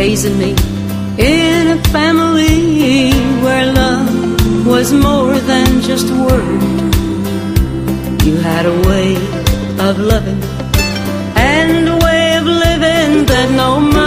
raising me in a family where love was more than just a word. You had a way of loving and a way of living that no